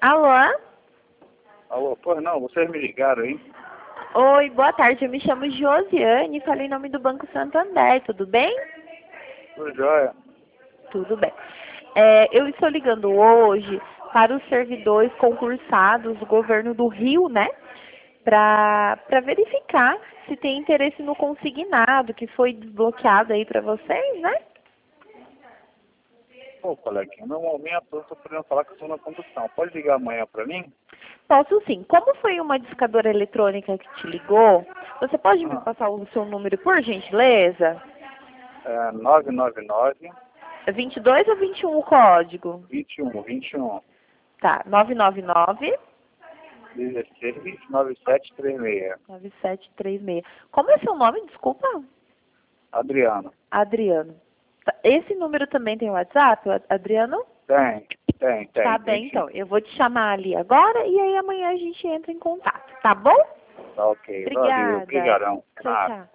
Alô? Alô, pois não, vocês me ligaram, hein? Oi, boa tarde. Eu me chamo Josiane e falei em nome do Banco Santander. Tudo bem? Tudo jóia. Tudo bem. Eu estou ligando hoje para os servidores concursados do governo do Rio, né? Para verificar se tem interesse no consignado que foi desbloqueado aí para vocês, né? Pô, coleguinha, no momento eu estou podendo falar que eu estou na condução. Pode ligar amanhã para mim? Posso sim. Como foi uma discadora eletrônica que te ligou, você pode me Ah, passar o seu número, por gentileza? 999 É 22 ou 21 o código? 21 Tá, 999 16 9736. 9736. Como é seu nome, desculpa? Adriano. Adriano. Tá, esse número também tem WhatsApp, Adriano? Tá Tem bem, sim. então. Eu vou te chamar ali agora e aí amanhã a gente entra em contato, tá bom? Tá ok, valeu, Obrigada. obrigadão. Tchau, Nada. tchau.